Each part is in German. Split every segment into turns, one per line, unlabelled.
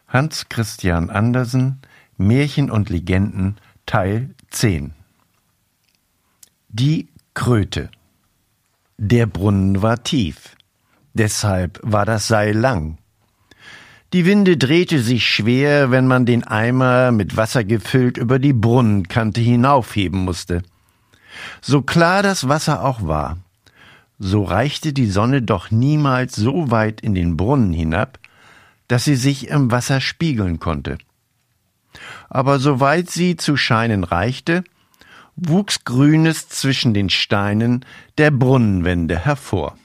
Hans Christian Andersen, Märchen und Legenden, Teil 10. Die Kröte. Der Brunnen war tief, deshalb war das Seil lang. Die Winde drehte sich schwer, wenn man den Eimer mit Wasser gefüllt über die Brunnenkante hinaufheben musste. So klar das Wasser auch war, so reichte die Sonne doch niemals so weit in den Brunnen hinab, dass sie sich im Wasser spiegeln konnte. Aber soweit sie zu scheinen reichte, wuchs Grünes zwischen den Steinen der Brunnenwände hervor.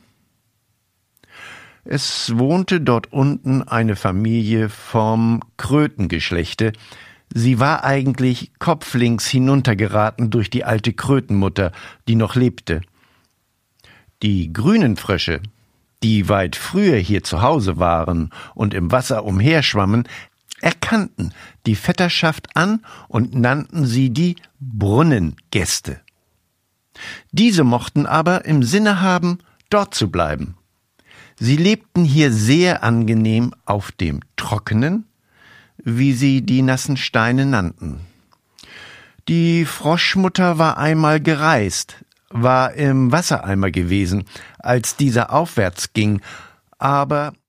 Es wohnte dort unten eine Familie vom Krötengeschlechte. Sie war eigentlich kopflings hinuntergeraten durch die alte Krötenmutter, die noch lebte. Die grünen Frösche, die weit früher hier zu Hause waren und im Wasser umherschwammen, erkannten die Vetterschaft an und nannten sie die Brunnengäste. Diese mochten aber im Sinne haben, dort zu bleiben. Sie lebten hier sehr angenehm auf dem Trockenen, wie sie die nassen Steine nannten. Die Froschmutter war einmal gereist, war im Wassereimer gewesen, als dieser aufwärts ging, aber